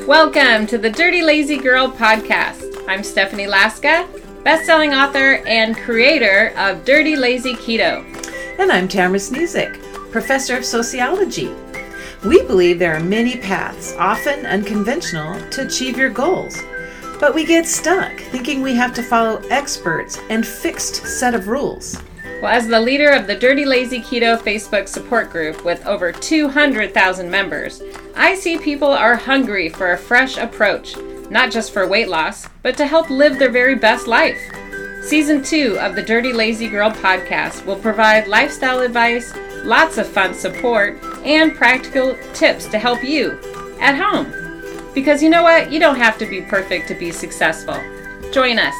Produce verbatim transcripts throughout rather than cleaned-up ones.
Welcome to the Dirty Lazy Girl podcast. I'm Stephanie Laska, best-selling author and creator of Dirty Lazy Keto. And I'm Tamara Sniezek, professor of sociology. We believe there are many paths, often unconventional, to achieve your goals. But we get stuck thinking we have to follow experts and fixed set of rules. Well, as the leader of the Dirty Lazy Keto Facebook support group with over two hundred thousand members, I see people are hungry for a fresh approach, not just for weight loss, but to help live their very best life. Season two of the Dirty Lazy Girl podcast will provide lifestyle advice, lots of fun support, and practical tips to help you at home. Because you know what? You don't have to be perfect to be successful. Join us.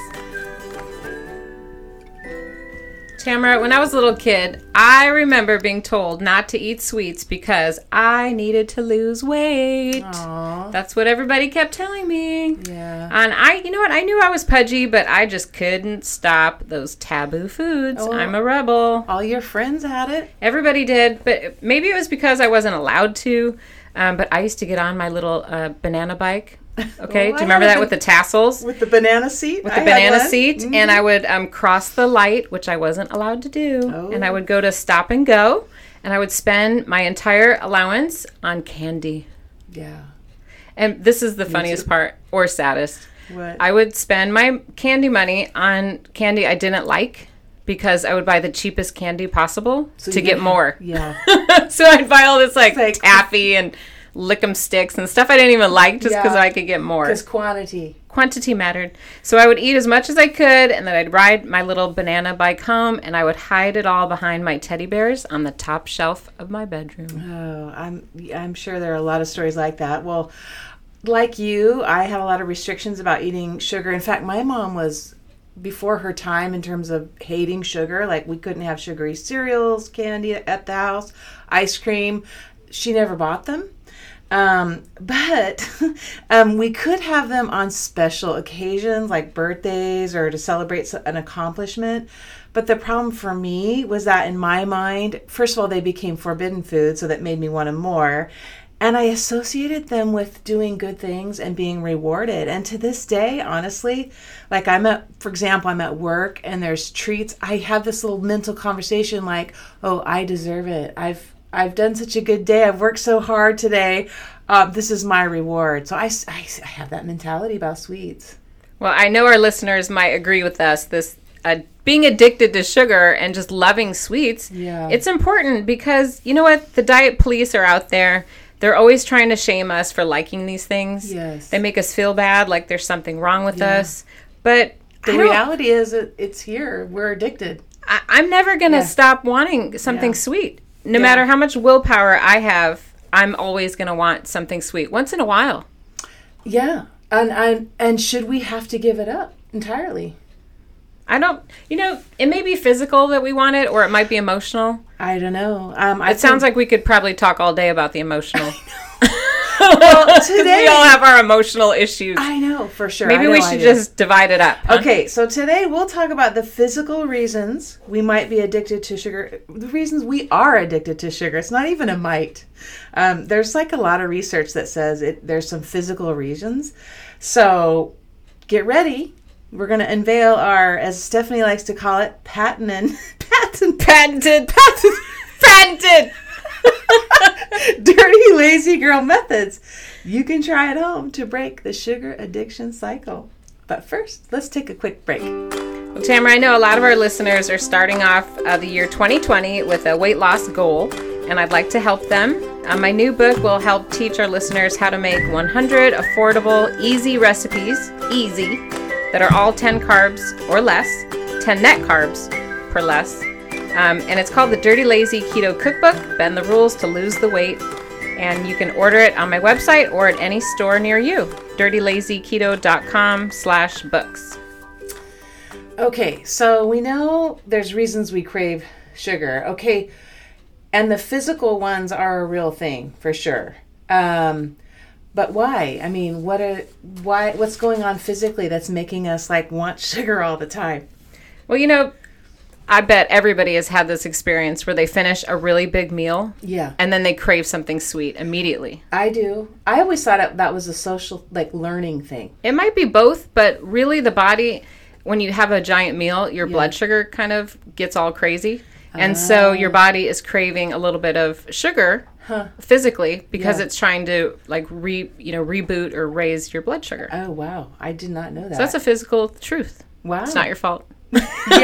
Tamara, when I was a little kid, I remember being told not to eat sweets because I needed to lose weight. Aww. That's what everybody kept telling me. Yeah. And I, you know what, I knew I was pudgy, but I just couldn't stop those taboo foods. Oh. I'm a rebel. All your friends had it? Everybody did, but maybe it was because I wasn't allowed to. Um, but I used to get on my little uh, banana bike. Okay, Oh, do you remember I that had with the tassels? With the banana seat? With the I banana had one. seat, Mm-hmm. and I would um, cross the light, which I wasn't allowed to do, Oh. and I would go to Stop and Go, and I would spend my entire allowance on candy. Yeah. And this is the Me funniest too. part, or saddest. What? I would spend my candy money on candy I didn't like because I would buy the cheapest candy possible So to you get could- more. Yeah. So I'd buy all this like, Like- taffy and lick'em sticks and stuff I didn't even like just because Yeah. I could get more. Because quantity. Quantity mattered. So I would eat as much as I could, and then I'd ride my little banana bike home, and I would hide it all behind my teddy bears on the top shelf of my bedroom. Oh, I'm I'm sure there are a lot of stories like that. Well, like you, I had a lot of restrictions about eating sugar. In fact, my mom was before her time in terms of hating sugar. Like, we couldn't have sugary cereals, candy at the house, ice cream. She never bought them. Um, but um, we could have them on special occasions like birthdays or to celebrate an accomplishment. But the problem for me was that in my mind, first of all, they became forbidden food, so that made me want them more. And I associated them with doing good things and being rewarded. And to this day, honestly, like I'm at, for example, I'm at work and there's treats. I have this little mental conversation like, oh, I deserve it. I've I've done such a good day. I've worked so hard today. Um, this is my reward. So I, I, I have that mentality about sweets. Well, I know our listeners might agree with us. This uh, being addicted to sugar and just loving sweets, Yeah. it's important because, you know what? The diet police are out there. They're always trying to shame us for liking these things. Yes. They make us feel bad, like there's something wrong with Yeah. us. But The I don't- reality is that it's here. We're addicted. I, I'm never going to Yeah. stop wanting something Yeah. sweet. No Yeah. matter how much willpower I have, I'm always going to want something sweet once in a while. Yeah. And, and, and should we have to give it up entirely? I don't, you know, it may be physical that we want it, or it might be emotional. I don't know. Um, I It sounds like we could probably talk all day about the emotional. well, 'Cause today we all have our emotional issues. I know for sure. Maybe I know we I should do. just divide it up. huh? Okay, so today we'll talk about the physical reasons we might be addicted to sugar. The reasons we are addicted to sugar. It's not even a might. Um, there's like a lot of research that says it. There's some physical reasons. So get ready. We're going to unveil our, as Stephanie likes to call it, patent and patent, Patented. Patented. Patented. dirty lazy girl methods you can try at home to break the sugar addiction cycle. But first, let's take a quick break. Well, Tamara, I know a lot of our listeners are starting off uh, the year twenty twenty with a weight loss goal, and I'd like to help them. Uh, my new book will help teach our listeners how to make one hundred affordable, easy recipes, easy, that are all ten carbs or less, ten net carbs per less. Um, and it's called the Dirty Lazy Keto Cookbook, Bend the Rules to Lose the Weight. And you can order it on my website or at any store near you, dirty lazy keto dot com slash books. Okay, so we know there's reasons we crave sugar. Okay, and the physical ones are a real thing for sure. Um, but why? I mean, what are why? What's going on physically that's making us like want sugar all the time? Well, you know, I bet everybody has had this experience where they finish a really big meal Yeah. and then they crave something sweet immediately. I do. I always thought it- that was a social, like, learning thing. It might be both, but really the body, when you have a giant meal, your Yeah. blood sugar kind of gets all crazy. And so your body is craving a little bit of sugar Huh. physically because Yeah. it's trying to like re, you know, reboot or raise your blood sugar. Oh, wow. I did not know that. So that's a physical truth. wow. It's not your fault. Yay.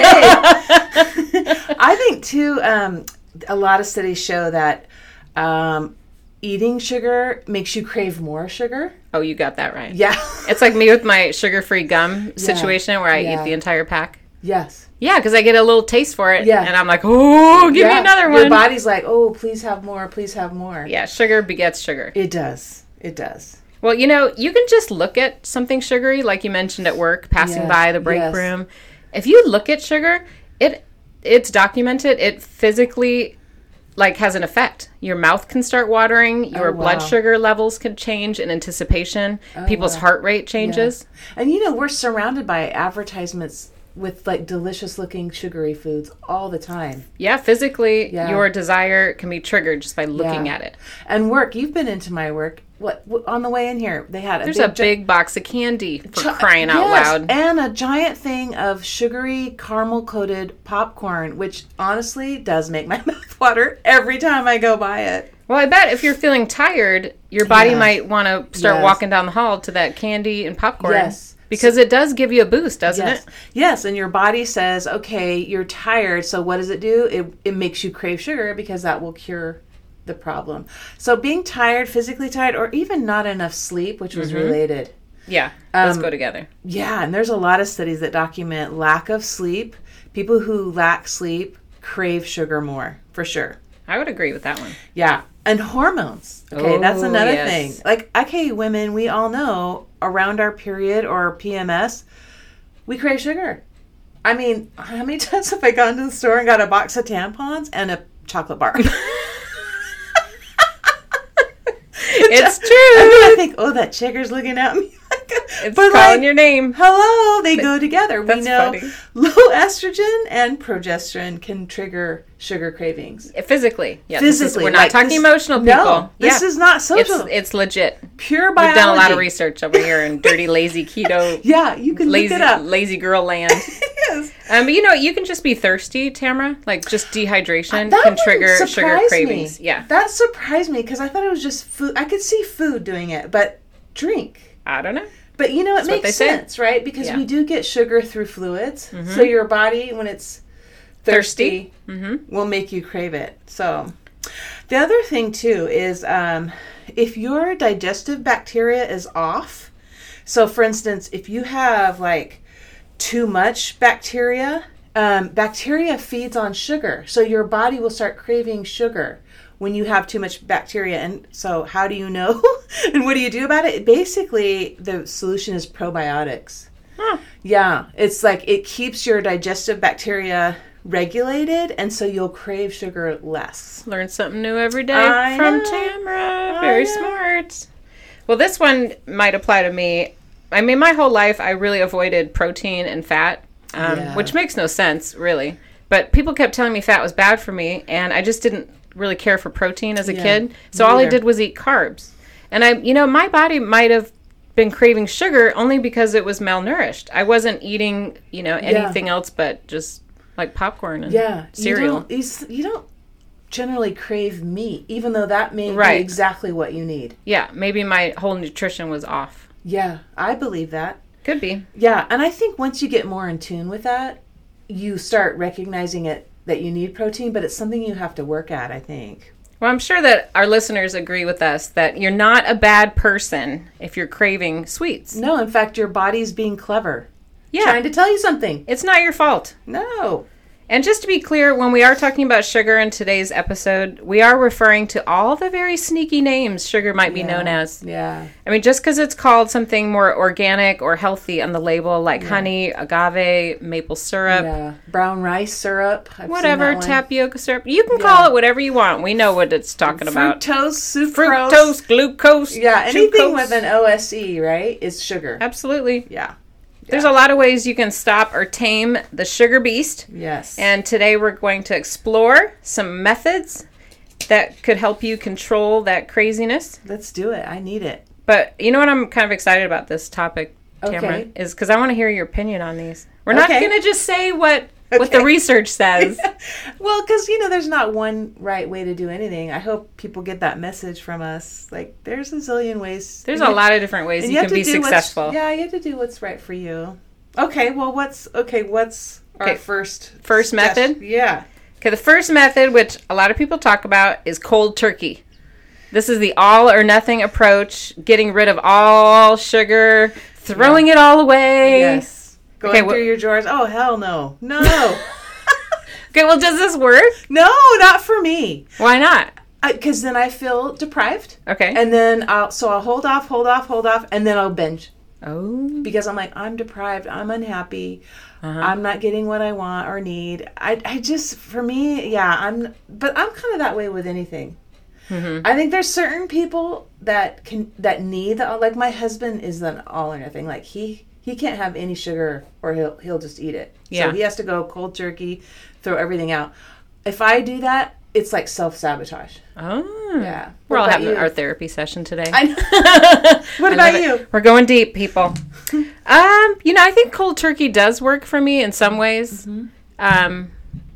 I think, too, um, a lot of studies show that um, eating sugar makes you crave more sugar. Oh, you got that right. Yeah. It's like me with my sugar-free gum situation where I Yeah. eat the entire pack. Yes. Yeah, because I get a little taste for it. Yeah. And I'm like, oh, give me Yeah. another Your one. body's like, oh, please have more, please have more. Yeah, sugar begets sugar. It does. It does. Well, you know, you can just look at something sugary, like you mentioned at work, passing Yes, by the break yes. room. If you look at sugar, it it's documented. It physically, like, has an effect. Your mouth can start watering. Your Oh, blood wow. sugar levels can change in anticipation. People's wow. heart rate changes. And, you know, we're surrounded by advertisements with, like, delicious-looking sugary foods all the time. Yeah, physically, Yeah. your desire can be triggered just by looking Yeah. at it. And work, you've been into my work. What, what on the way in here, they had a There's big a big box of candy for Chi- crying out yes, loud. and a giant thing of sugary caramel coated popcorn, which honestly does make my mouth water every time I go by it. Well, I bet if you're feeling tired, your body Yes. might want to start Yes. walking down the hall to that candy and popcorn. Yes. Because it does give you a boost, doesn't Yes. it? Yes, and your body says, okay, you're tired, so what does it do? It it makes you crave sugar because that will cure the problem. So being tired, physically tired, or even not enough sleep, which was related. Yeah, those Um, go together. Yeah, and there's a lot of studies that document lack of sleep. People who lack sleep crave sugar more, for sure. I would agree with that one. Yeah. And hormones. Okay, that's Oh, another yes. thing. Like, okay, women, we all know around our period or P M S, we crave sugar. I mean, how many times have I gone to the store and got a box of tampons and a chocolate bar? It's true. And then I think, oh, that chicker's looking at me. It's But, calling like, your name. Hello, they go together. We That's know funny. low estrogen and progesterone can trigger sugar cravings. Physically. Yeah, this is- Physically. we're not like talking this- emotional people. No, this Yeah. is not It's, social. it's legit. Pure biology. We've done a lot of research over here in dirty, lazy keto, Yeah, you can lazy, look it up. lazy girl land. Yes. Um, but you know, you can just be thirsty, Tamara. Like just dehydration That can one trigger sugar surprised cravings. me. Yeah, That surprised me because I thought it was just food. I could see food doing it, but drink. I don't know. But you know, it That's what makes they say. sense, right? Because Yeah. Mm-hmm. we do get sugar through fluids. So your body, when it's thirsty, Mm-hmm. will make you crave it. So the other thing, too, is um, if your digestive bacteria is off. So, for instance, if you have like too much bacteria, um, bacteria feeds on sugar. So your body will start craving sugar when you have too much bacteria. And so how do you know? And what do you do about it? Basically, the solution is probiotics. Huh. Yeah, it's like it keeps your digestive bacteria regulated, and so you'll crave sugar less. Learn something new every day I from know. Tamara. I Very know. smart. Well, this one might apply to me. I mean, my whole life, I really avoided protein and fat, um, Yeah. which makes no sense, really. But people kept telling me fat was bad for me, and I just didn't really care for protein as a Yeah, kid. So me all I either. did was eat carbs. And I, you know, my body might have been craving sugar only because it was malnourished. I wasn't eating, you know, anything else but just like popcorn and Yeah, cereal. You don't, you s- you don't generally crave meat, even though that may Right. be exactly what you need. Yeah, maybe my whole nutrition was off. Yeah, I believe that. Could be. Yeah, and I think once you get more in tune with that, you start recognizing it that you need protein, but it's something you have to work at, I think. Well, I'm sure that our listeners agree with us that you're not a bad person if you're craving sweets. No, in fact, your body's being clever. Yeah. Trying to tell you something. It's not your fault. No. And just to be clear, when we are talking about sugar in today's episode, we are referring to all the very sneaky names sugar might be Yeah. known as. Yeah. I mean, just because it's called something more organic or healthy on the label, like honey, agave, maple syrup, Yeah. Brown rice syrup. I've seen whatever, that one. tapioca syrup, you can Yeah. call it whatever you want. We know what it's talking about. Fructose, sucrose. Fructose, glucose. Yeah, anything sucrose. with an O S E, right, is sugar. Absolutely. Yeah. There's a lot of ways you can stop or tame the sugar beast. Yes. And today we're going to explore some methods that could help you control that craziness. Let's do it. I need it. But you know what I'm kind of excited about this topic, Tamara, Okay. is because I want to hear your opinion on these. We're not Okay. going to just say what, what the Okay. research says. Well, because, you know, there's not one right way to do anything. I hope people get that message from us. Like, there's a zillion ways. There's And a you- lot of different ways and you, have can to be do what's- successful. Yeah, you have to do what's right for you. Okay, well, what's, okay, what's our Okay, first... first suggestion? method? Yeah. Okay, the first method, which a lot of people talk about, is cold turkey. This is the all or nothing approach, getting rid of all sugar, throwing it all away. Yes. Going Okay, through wh- your drawers. Oh, hell no. No. Okay, well, does this work? No, not for me. Why not? Because then I feel deprived. Okay. And then I'll, so I'll hold off, hold off, hold off, and then I'll binge. oh. Because I'm like, I'm deprived, I'm unhappy, Uh-huh. I'm not getting what I want or need. I, I just, for me, yeah, I'm, but I'm kind of that way with anything. Mm-hmm. I think there's certain people that can, that need, the, like my husband is an all or nothing. Like he, he can't have any sugar or he'll, he'll just eat it. Yeah. So he has to go cold turkey, throw everything out. If I do that, it's like self-sabotage. Oh. Yeah. We're What all about having you? our therapy session today. I know. What I about love it. you? We're going deep, people. um, you know, I think cold turkey does work for me in some ways. Mm-hmm. Um,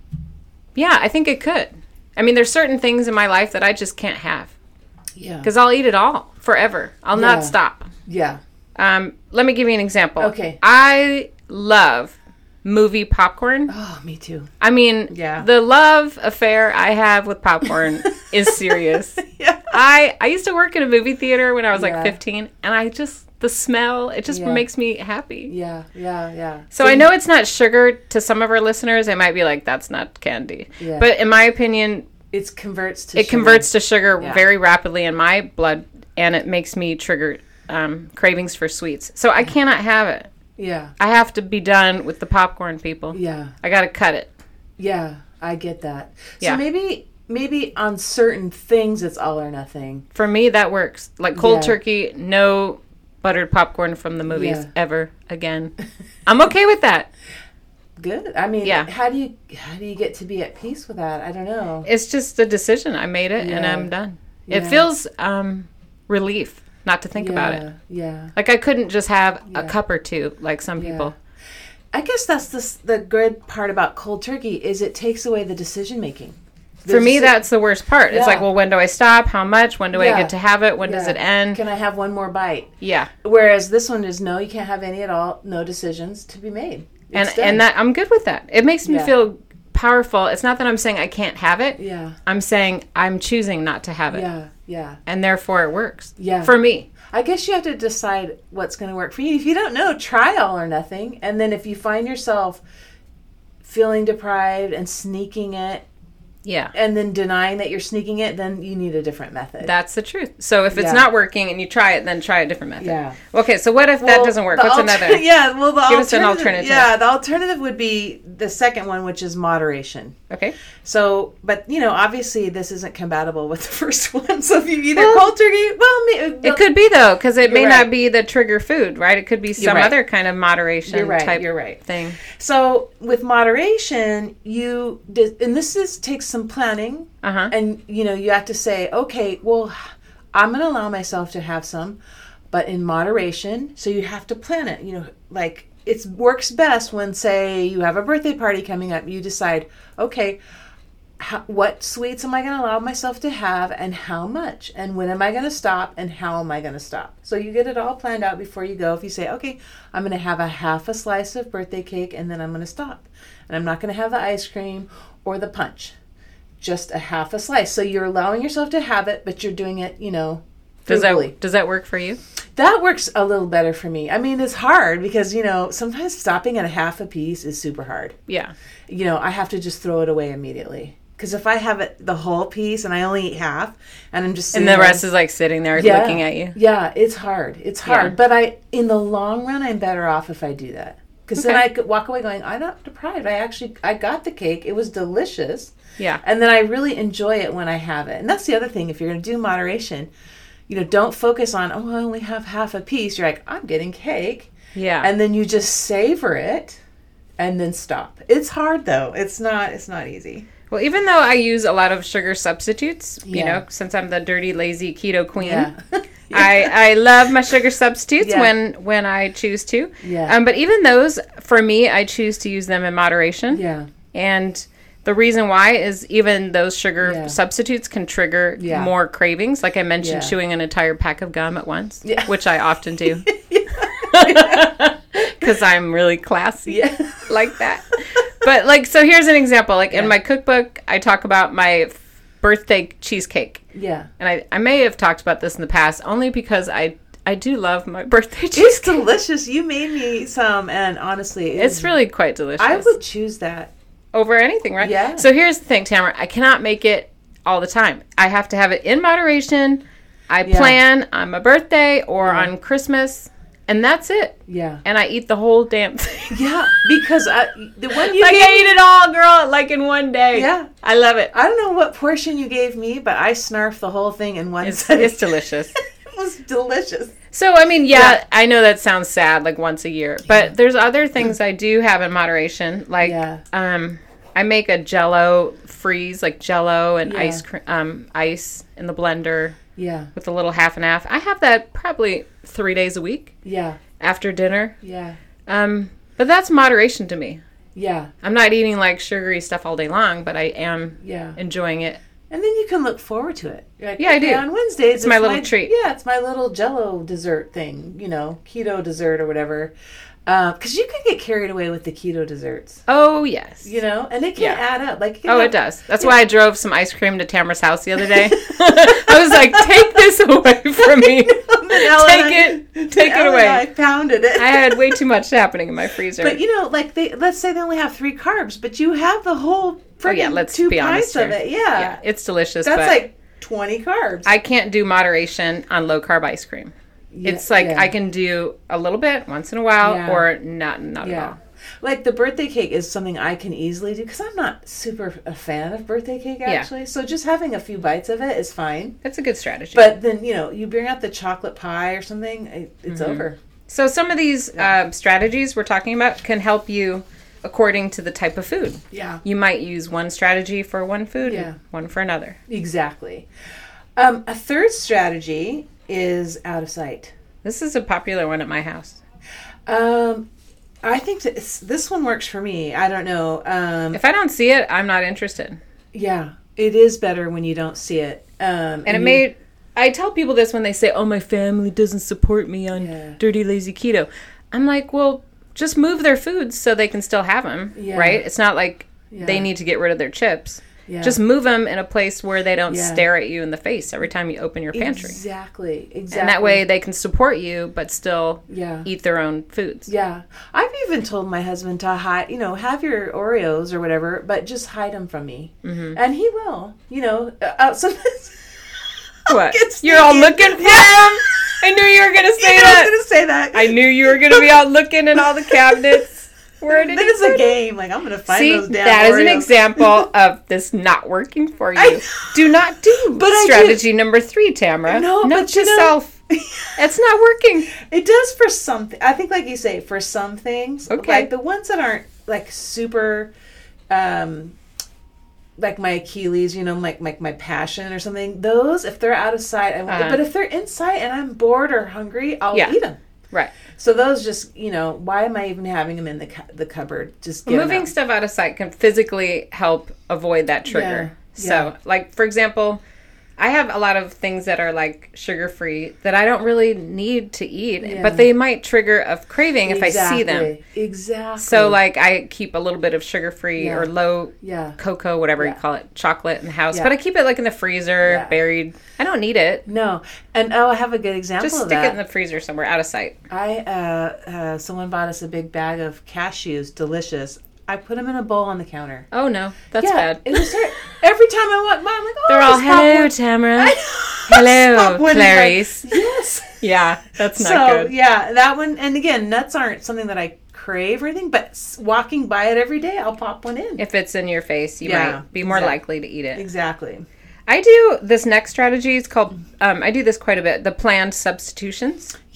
yeah, I think it could. I mean, there's certain things in my life that I just can't have Yeah. because I'll eat it all forever. I'll Yeah. not stop. Yeah. Um, let me give you an example. Okay. I love movie popcorn. Oh, me too. I mean, Yeah. the love affair I have with popcorn is serious. Yeah. I I used to work in a movie theater when I was Yeah. like fifteen, and I just the smell it just Yeah. makes me happy. Yeah, yeah, yeah. So I know it's not sugar to some of our listeners. They might be like, "That's not candy," Yeah. but in my opinion, It converts to it sugar. converts to sugar Yeah. very rapidly in my blood, and it makes me trigger um, cravings for sweets. So I cannot have it. Yeah, I have to be done with the popcorn, people. yeah, I got to cut it. yeah. I get that. So Yeah. maybe, maybe on certain things it's all or nothing. For me, that works. Like cold Yeah. turkey, no buttered popcorn from the movies Yeah. ever again. I'm okay with that. Good. I mean, Yeah. how do you how do you get to be at peace with that? I don't know. It's just a decision. I made it and Yeah. I'm done. It Yeah. feels um, relief not to think yeah, about it. Yeah. Like I couldn't just have a Yeah. cup or two like some Yeah. people. I guess that's the s- the good part about cold turkey is it takes away the decision making. For me, that's the worst part. It's Yeah. like, well, when do I stop? How much? When do I Yeah. get to have it? When does Yeah. it end? Can I have one more bite? Yeah. Whereas this one is no, you can't have any at all. No decisions to be made. And It's done. and that I'm good with that. It makes me Yeah. feel powerful. It's not that I'm saying I can't have it. Yeah. I'm saying I'm choosing not to have it. Yeah. Yeah. And therefore it works. Yeah. For me. I guess you have to decide what's going to work for you. If you don't know, try all or nothing. And then if you find yourself feeling deprived and sneaking it Yeah. and then denying that you're sneaking it, then you need a different method. That's the truth. So if it's Yeah. not working and you try it, then try a different method. Yeah. Okay, so what if that Well, doesn't work? the What's alter- another? Yeah, well, the Give us an alternative, alternative. Yeah, the alternative would be the second one, which is moderation. Okay. So, but you know, obviously, this isn't compatible with the first one. So if you either Well, cold turkey, well, me- It could be though, because it may You're not right. be the trigger food, right? It could be some right. other kind of moderation You're right, type you're right. thing. So with moderation, you di- and this is takes some planning, Uh huh. and you know, you have to say, okay, well, I'm going to allow myself to have some, but in moderation. So you have to plan it. You know, like it works best when, say, you have a birthday party coming up. You decide, okay, how, what sweets am I going to allow myself to have, and how much, and when am I going to stop, and how am I going to stop? So you get it all planned out before you go. If you say, okay, I'm going to have a half a slice of birthday cake, and then I'm going to stop, and I'm not going to have the ice cream or the punch. Just a half a slice. So you're allowing yourself to have it, but you're doing it, you know, Does frugally. that does that work for you? That works a little better for me. I mean, it's hard because, you know, sometimes stopping at a half a piece is super hard. Yeah. You know, I have to just throw it away immediately. Because if I have it the whole piece and I only eat half and I'm just And sitting the there- rest is like sitting there Yeah. looking at you. Yeah, it's hard. It's hard. Yeah. But I, in the long run, I'm better off if I do that. Because then Okay. I could walk away going, I'm not deprived. I actually, I got the cake. It was delicious. Yeah. And then I really enjoy it when I have it. And that's the other thing. If you're going to do moderation, you know, don't focus on, oh, I only have half a piece. You're like, I'm getting cake. Yeah. And then you just savor it and then stop. It's hard though. It's not it's not easy. Well, even though I use a lot of sugar substitutes, you Yeah. know, since I'm the dirty, lazy keto queen, Yeah. I, I love my sugar substitutes Yeah. when, when I choose to. Yeah. Um, but even those, for me, I choose to use them in moderation. Yeah. And the reason why is even those sugar Yeah. substitutes can trigger Yeah. more cravings. Like I mentioned, Yeah. chewing an entire pack of gum at once, Yeah. which I often do. Because I'm really classy Yeah. like that. But like, so here's an example. Like in Yeah. my cookbook, I talk about my f- birthday cheesecake. Yeah. And I, I may have talked about this in the past only because I I do love my birthday It's cheesecake. delicious. You made me some, and honestly, it It's is- really quite delicious. I would choose that. Over anything, right? Yeah. So here's the thing, Tamara. I cannot make it all the time. I have to have it in moderation. I Yeah. plan on my birthday or Yeah. on Christmas, and that's it. Yeah. And I eat the whole damn thing. Yeah, because I, the one you like gave I eat it all, girl, like in one day. Yeah. I love it. I don't know what portion you gave me, but I snarfed the whole thing in one It's, sitting. it's delicious. It was delicious. So, I mean, yeah, Yeah. I know that sounds sad, like once a year, but there's other things I do have in moderation. Like, Yeah. um, I make a Jello freeze, like Jello and Yeah. ice cream, um, ice in the blender Yeah, with a little half and half. I have that probably three days a week yeah, after dinner. yeah, Um, but that's moderation to me. yeah, I'm not eating like sugary stuff all day long, but I am yeah. enjoying it. And then you can look forward to it. You're like, Yeah, I okay, do. On Wednesdays, It's my little treat. Yeah, it's my little Jello dessert thing. You know, keto dessert or whatever. Because you can get carried away with the keto desserts. Oh, yes. You know, and it can Yeah. add up. Like, you can Oh, have- it does. That's Yeah. why I drove some ice cream to Tamara's house the other day. I was like, take this away from me. Take it. Take it away. I pounded it. I had way too much happening in my freezer. But you know, like they let's say they only have three carbs, but you have the whole oh, yeah, freaking let's two be honest pints of here. it. Yeah, Yeah, it's delicious. that's but like twenty carbs. I can't do moderation on low carb ice cream. Yeah, It's like yeah. I can do a little bit once in a while Yeah. or not not at yeah. all. Like the birthday cake is something I can easily do because I'm not super a fan of birthday cake actually. So just having a few bites of it is fine. It's a good strategy. But then you know you bring out the chocolate pie or something, it- it's Mm-hmm. over. So some of these uh, strategies we're talking about can help you according to the type of food. Yeah, You might use one strategy for one food, Yeah. and one for another. exactly. Um, a third strategy is out of sight. This is a popular one at my house. Um, I think that it's, this one works for me. I don't know. Um, If I don't see it, I'm not interested. yeah, it is better when you don't see it. Um, And it you- made, I tell people this when they say, oh, my family doesn't support me on Yeah. dirty, lazy keto. I'm like, well, just move their foods so they can still have them, Yeah. right? It's not like Yeah. they need to get rid of their chips. Yeah. Just move them in a place where they don't Yeah. stare at you in the face every time you open your pantry. Exactly. Exactly. And that way they can support you, but still Yeah. eat their own foods. Yeah. I've even told my husband to hide, you know, have your Oreos or whatever, but just hide them from me. Mm-hmm. And he will, you know, uh, uh, sometimes. What? Get You're all sneaky. looking for Yeah. them? I knew you were going to say I that. was going to say that. I knew you were going to be out looking in all the cabinets. Where did That he is put a it? game. Like, I'm going to find See, those damn that is an Oreos. example of this not working for I- you. Do not do But I do- strategy number three, Tamara. No, Note but to you know- self. It's not working. It does for something. I think, like you say, for some things. Okay. Like the ones that aren't like super, um, like my Achilles, you know, like like my passion or something. Those, if they're out of sight, I won't. Uh-huh. But if they're in sight and I'm bored or hungry, I'll Yeah. eat them. Right. So those just, you know, why am I even having them in the cu- the cupboard? Just give 'em Moving out. stuff out of sight can physically help avoid that trigger. Yeah, So, yeah. like, for example, I have a lot of things that are like sugar free that I don't really need to eat, Yeah. but they might trigger a craving if I see them. Exactly. Exactly. So, like, I keep a little bit of sugar free Yeah. or low yeah. cocoa, whatever Yeah. you call it, chocolate in the house, Yeah. but I keep it like in the freezer, Yeah. buried. I don't need it. No, and oh, I have a good example Just of stick that. it in the freezer somewhere out of sight. I uh, uh, someone bought us a big bag of cashews, delicious. I put them in a bowl on the counter. Oh no, that's yeah, bad. It was ter- every time I walk by, I'm like, oh, They're all just pop hello, one." Tamara. I- Hello, Pop one in my- Clarice. Yes. Yeah, that's not so good. yeah, that one. And again, nuts aren't something that I crave or anything, but s- walking by it every day, I'll pop one in. If it's in your face, you Yeah, might be more exact- likely to eat it. Exactly. I do this next strategy. It's called, um, I do this quite a bit, the planned substitutions. Yeah.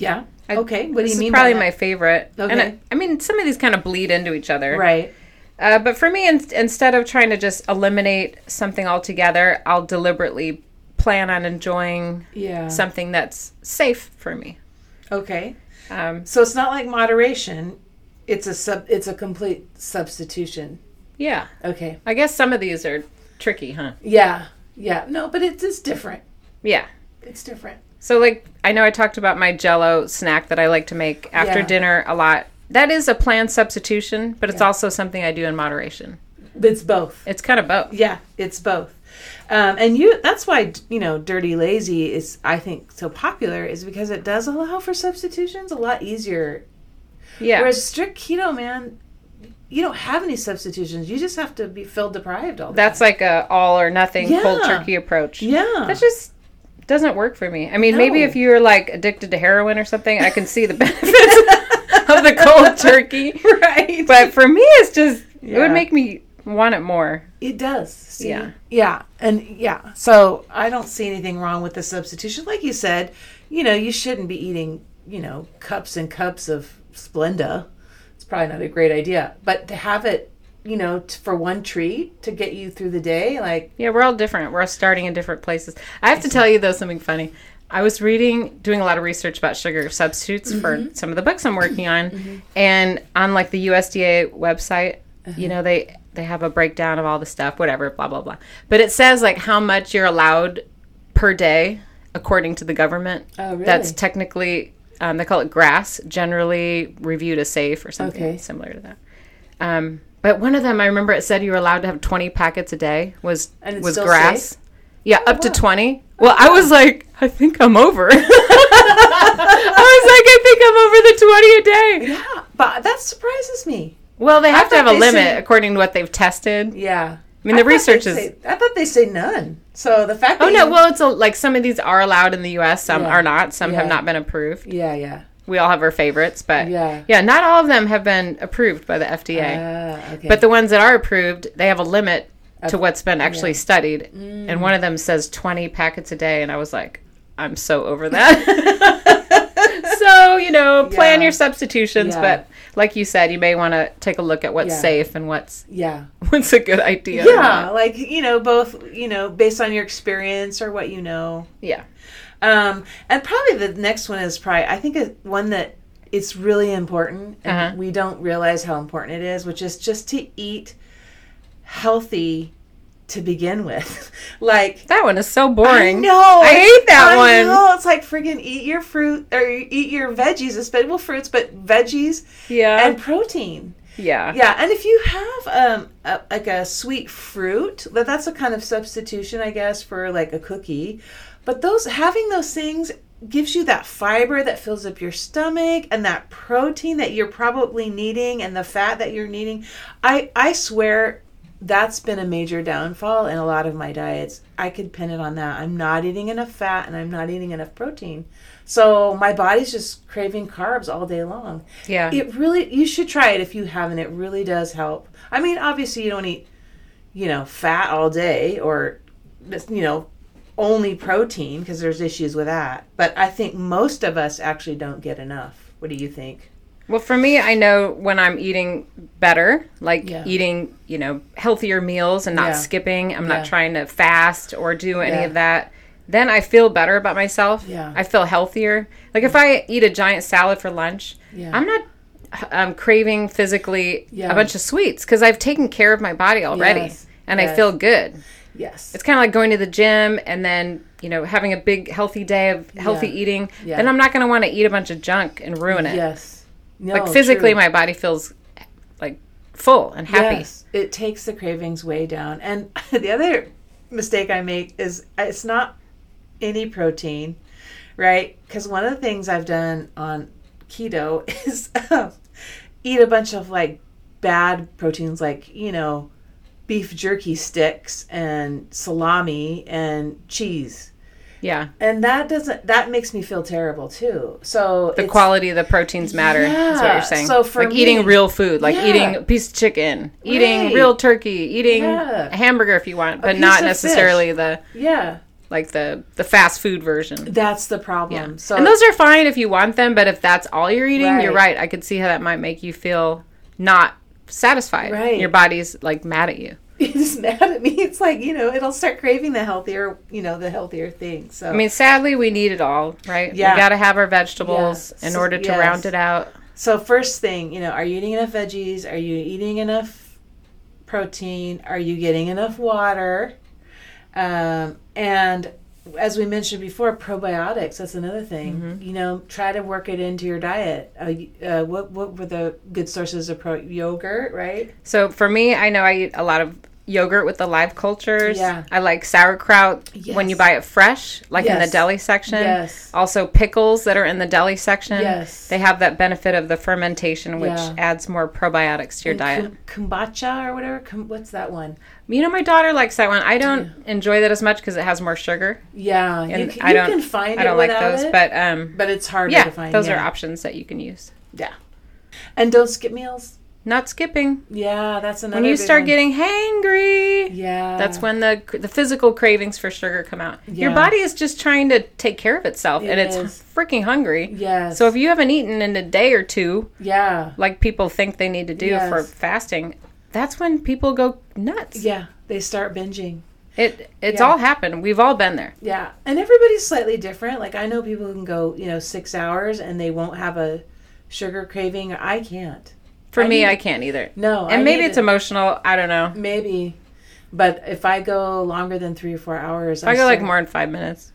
I, Okay, what do this you mean is by probably that? my favorite. Okay. And I, I mean, some of these kind of bleed into each other. Right. Uh, but for me, in, instead of trying to just eliminate something altogether, I'll deliberately plan on enjoying Yeah. something that's safe for me. Okay. Um, So it's not like moderation. It's a sub. It's a complete substitution. yeah. Okay. I guess some of these are tricky, huh? Yeah. Yeah. No, but it's it's different. Yeah. It's different. So, like, I know I talked about my Jell-O snack that I like to make after Yeah. dinner a lot. That is a planned substitution, but it's Yeah. also something I do in moderation. It's both. It's kind of both. Yeah, it's both. Um, and you that's why, you know, Dirty Lazy is, I think, so popular, is because it does allow for substitutions a lot easier. Yeah. Whereas strict keto, man, you don't have any substitutions. You just have to be filled deprived all the That's time. like a all or nothing Yeah. cold turkey approach. Yeah. That just doesn't work for me. I mean, No. maybe if you're like addicted to heroin or something, I can see the benefits of the cold turkey. Right. But for me, it's just, it Yeah. would make me want it more. It does. See? Yeah. Yeah. And yeah. So I don't see anything wrong with the substitution. Like you said, you know, you shouldn't be eating, you know, cups and cups of Splenda. It's probably not a great idea. But to have it, you know, t- for one treat to get you through the day, like, Yeah, we're all different. We're all starting in different places. I have to tell you, though, something funny. I was reading, doing a lot of research about sugar substitutes Mm-hmm. for some of the books I'm working on. And on, like, the U S D A website, Uh-huh. you know, they, they have a breakdown of all the stuff, whatever, blah, blah, blah. But it says, like, how much you're allowed per day, according to the government. Oh, really? That's technically, um, they call it GRAS, generally reviewed as safe or something Okay. similar to that. Um, but one of them, I remember it said you were allowed to have twenty packets a day was And it's was still GRAS. safe? Yeah, up to wow. twenty. Well, I was like, I think I'm over. I was like, I think I'm over the twenty a day. yeah. But that surprises me. Well, they have to thought have a they limit said- according to what they've tested. Yeah. I mean, the thought research they'd is- say- I thought they say none. So the fact that Oh, no, you- well, it's a, like some of these are allowed in the U S, some Yeah. are not, some have Yeah. not been approved. Yeah, yeah. We all have our favorites, but Yeah. yeah, not all of them have been approved by the F D A. Ah, okay. But the ones that are approved, they have a limit to Of- what's been actually yeah. studied. And one of them says twenty packets a day. And I was like, I'm so over that. So, you know, plan Yeah. your substitutions. Yeah. But like you said, you may want to take a look at what's Yeah. safe and what's yeah. what's a good idea. or Yeah, not. like, you know, both, you know, based on your experience or what you know. Yeah. Um, and probably the next one is probably, I think, it, one that it's really important, and Uh-huh. we don't realize how important it is, which is just to eat healthy to begin with. Like, That one is so boring. I know. I hate that I one. know. It's like friggin' eat your fruit or eat your veggies, especially well, fruits, but veggies Yeah. and protein. yeah. Yeah, and if you have um a, like a sweet fruit, that that's a kind of substitution, I guess, for like a cookie. But those having those things gives you that fiber that fills up your stomach and that protein that you're probably needing and the fat that you're needing. I I swear that's been a major downfall in a lot of my diets. I could pin it on that. I'm not eating enough fat and I'm not eating enough protein. So my body's just craving carbs all day long. Yeah. It really, you should try it if you haven't. It really does help. I mean, obviously you don't eat, you know, fat all day or, you know, only protein because there's issues with that. But I think most of us actually don't get enough. What do you think? Well, for me, I know when I'm eating better, like Yeah. eating, you know, healthier meals and not Yeah. skipping. I'm Yeah. not trying to fast or do any Yeah. of that. Then I feel better about myself. Yeah. I feel healthier. Like if I eat a giant salad for lunch, Yeah. I'm not um, craving physically Yeah. a bunch of sweets because I've taken care of my body already Yes. and I Yes. feel good. Yes. It's kind of like going to the gym and then, you know, having a big healthy day of healthy Yeah. eating. Yeah. Then I'm not going to want to eat a bunch of junk and ruin it. Yes. No, Like physically, true. my body feels like full and happy. Yes, it takes the cravings way down. And the other mistake I make is it's not any protein, right? Because one of the things I've done on keto is um, eat a bunch of like bad proteins, like, you know, beef jerky sticks and salami and cheese. Yeah. And that doesn't, that makes me feel terrible too. So The it's- quality of the proteins matter. That's what Yeah. you're saying. So for like me- eating real food, like Yeah. eating a piece of chicken, eating Right. real turkey, eating Yeah. a hamburger if you want, but piece not of necessarily the Yeah. like the, the fast food version. That's the problem. Yeah. So and those are fine if you want them, but if that's all you're eating, Right. you're right. I could see how that might make you feel not satisfied. Right. Your body's like mad at you. it's mad at me. It's like, you know, it'll start craving the healthier, you know, the healthier things. So I mean, sadly, we need it all, right? Yeah. We got to have our vegetables Yeah. in So- order to yes. round it out. So first thing, you know, are you eating enough veggies? Are you eating enough protein? Are you getting enough water? Um, and as we mentioned before, probiotics, that's another thing. Mm-hmm. You know, try to work it into your diet. Uh, uh, what what were the good sources of pro- yogurt, right? So for me, I know I eat a lot of yogurt with the live cultures. Yeah. I like sauerkraut Yes. when you buy it fresh, like in the Yes. deli section. Yes. Also pickles that are in the deli section. Yes. They have that benefit of the fermentation, which Yeah. adds more probiotics to your And diet. kum- kombucha or whatever. Kum- what's that one? You know, my daughter likes that one. I don't enjoy that as much because it has more sugar. Yeah, And you, can, I you don't, can find I don't it like without those, it, but um, but it's harder yeah, to find. those yeah. are options that you can use. Yeah, and don't skip meals. Not skipping. Yeah, that's another. When you big start one. getting hangry, yeah, that's when the the physical cravings for sugar come out. Your Yeah. body is just trying to take care of itself, It and it's is. freaking hungry. Yes. So if you haven't eaten in a day or two, yeah, like people think they need to do Yes. for fasting, that's when people go nuts. yeah, they start binging. It it's Yeah. all happened. We've all been there. Yeah, and everybody's slightly different. Like I know people who can go, you know, six hours and they won't have a sugar craving. I can't. For I me, need- I can't either. No, and I maybe need it's it. emotional. I don't know. Maybe, but if I go longer than three or four hours, If I go like start- more than five minutes.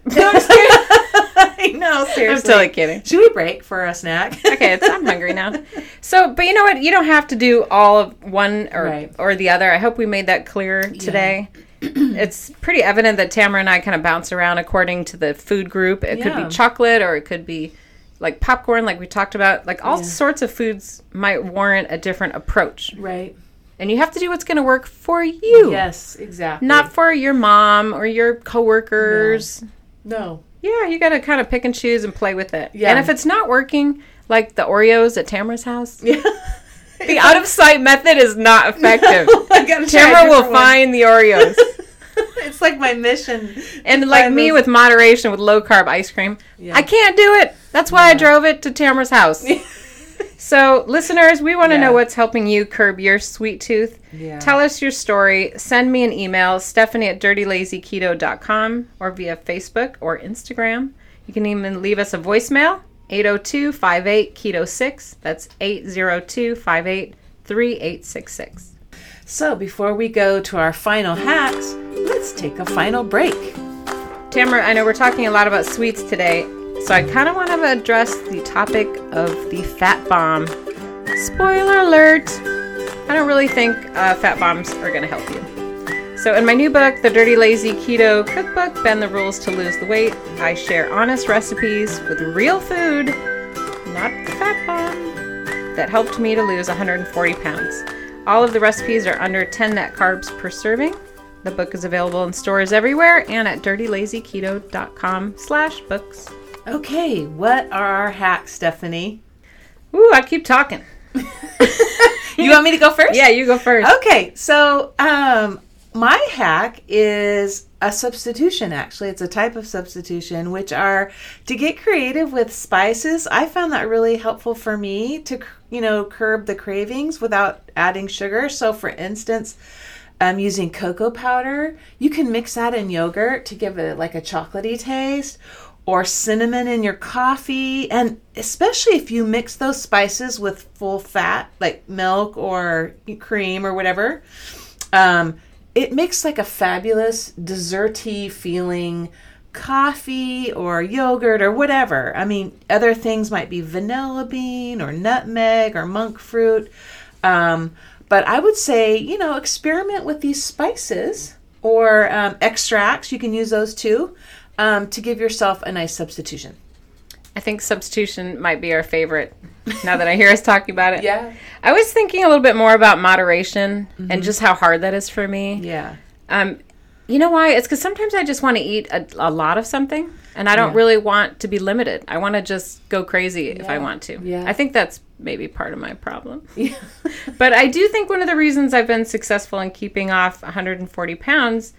I know, seriously. I'm totally kidding. Should we break for a snack? Okay, it's, I'm hungry now. So, but you know what? You don't have to do all of one or Right. or the other. I hope we made that clear today. It's pretty evident that Tamara and I kind of bounce around according to the food group. It could Yeah. be chocolate or it could be like popcorn, like we talked about. Like all Yeah. sorts of foods might warrant a different approach. Right. And you have to do what's going to work for you. Yes, exactly. Not for your mom or your coworkers. no. Yeah, you got to kind of pick and choose and play with it. Yeah. And if it's not working, like the Oreos at Tamara's house, Yeah. the out of sight method is not effective. I gotta try a Tamara will different one. find the Oreos. It's like my mission. And to like find me those- with moderation with low carb ice cream, Yeah. I can't do it. That's why I drove it to Tamara's house. So, listeners, we want to Yeah. know what's helping you curb your sweet tooth. Yeah. Tell us your story. Send me an email, Stephanie at dirty lazy keto dot com, or via Facebook or Instagram. You can even leave us a voicemail, eight oh two, five eight, keto six. That's eight oh two, five eight, three eight six six. So before we go to our final hacks, let's take a final break. Tamara, I know we're talking a lot about sweets today, so I kind of want to address the topic of the fat bomb. Spoiler alert! I don't really think uh, fat bombs are going to help you. So in my new book, The Dirty Lazy Keto Cookbook, Bend the Rules to Lose the Weight, I share honest recipes with real food, not the fat bomb, that helped me to lose one hundred forty pounds. All of the recipes are under ten net carbs per serving. The book is available in stores everywhere and at dirty lazy keto dot com slash books. Okay, what are our hacks, Stephanie? Ooh, I keep talking. You want me to go first? Yeah, you go first. Okay, so um, my hack is a substitution, actually. It's a type of substitution, which are to get creative with spices. I found that really helpful for me to, you know, curb the cravings without adding sugar. So, for instance, I'm using cocoa powder. You can mix that in yogurt to give it like a chocolatey taste, or cinnamon in your coffee. And especially if you mix those spices with full fat, like milk or cream or whatever, um, it makes like a fabulous desserty feeling coffee or yogurt or whatever. I mean, other things might be vanilla bean or nutmeg or monk fruit. Um, but I would say, you know, experiment with these spices or um, extracts. You can use those too. Um, to give yourself a nice substitution. I think substitution might be our favorite now that I hear us talking about it. Yeah. I was thinking a little bit more about moderation mm-hmm. and just how hard that is for me. Yeah. Um, you know why? It's because sometimes I just want to eat a, a lot of something, and I don't Yeah. really want to be limited. I want to just go crazy if Yeah. I want to. Yeah. I think that's maybe part of my problem. Yeah. But I do think one of the reasons I've been successful in keeping off one hundred forty pounds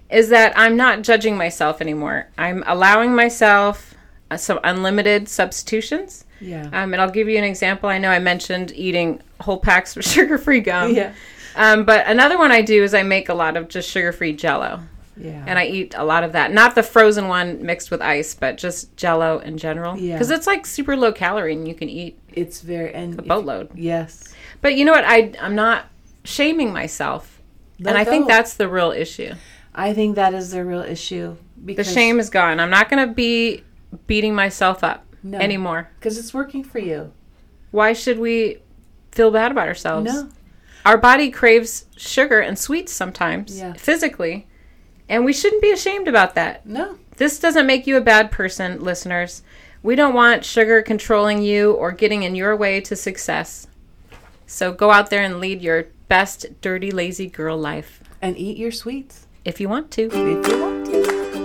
is that I'm not judging myself anymore. I'm allowing myself uh, some unlimited substitutions. Yeah. Um, and I'll give you an example. I know I mentioned eating whole packs of sugar-free gum. Yeah. Um, but another one I do is I make a lot of just sugar-free Jell-O. Yeah. And I eat a lot of that. Not the frozen one mixed with ice, but just Jell-O in general. Yeah. Because it's like super low calorie and you can eat It's very... and a boatload. If, yes. But you know what? I, I'm not shaming myself. Let and I go. think that's the real issue. I think that is the real issue. Because The shame is gone. I'm not going to be beating myself up No. anymore. Because it's working for you. Why should we feel bad about ourselves? No. Our body craves sugar and sweets sometimes, Yeah. physically, and we shouldn't be ashamed about that. No. This doesn't make you a bad person, listeners. We don't want sugar controlling you or getting in your way to success. So go out there and lead your best dirty, lazy girl life. And eat your sweets. If you want to. If you want to.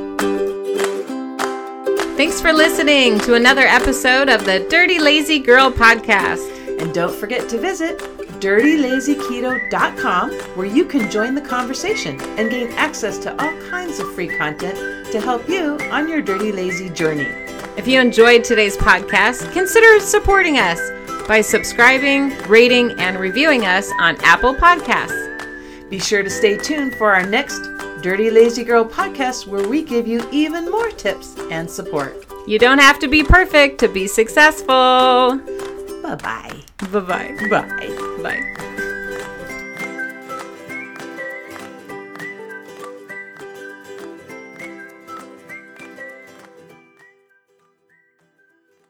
Thanks for listening to another episode of the Dirty Lazy Girl Podcast. And don't forget to visit dirty lazy keto dot com where you can join the conversation and gain access to all kinds of free content to help you on your dirty lazy journey. If you enjoyed today's podcast, consider supporting us by subscribing, rating, and reviewing us on Apple Podcasts. Be sure to stay tuned for our next Dirty Lazy Girl podcast where we give you even more tips and support. You don't have to be perfect to be successful. Bye-bye. Bye-bye. Bye. Bye.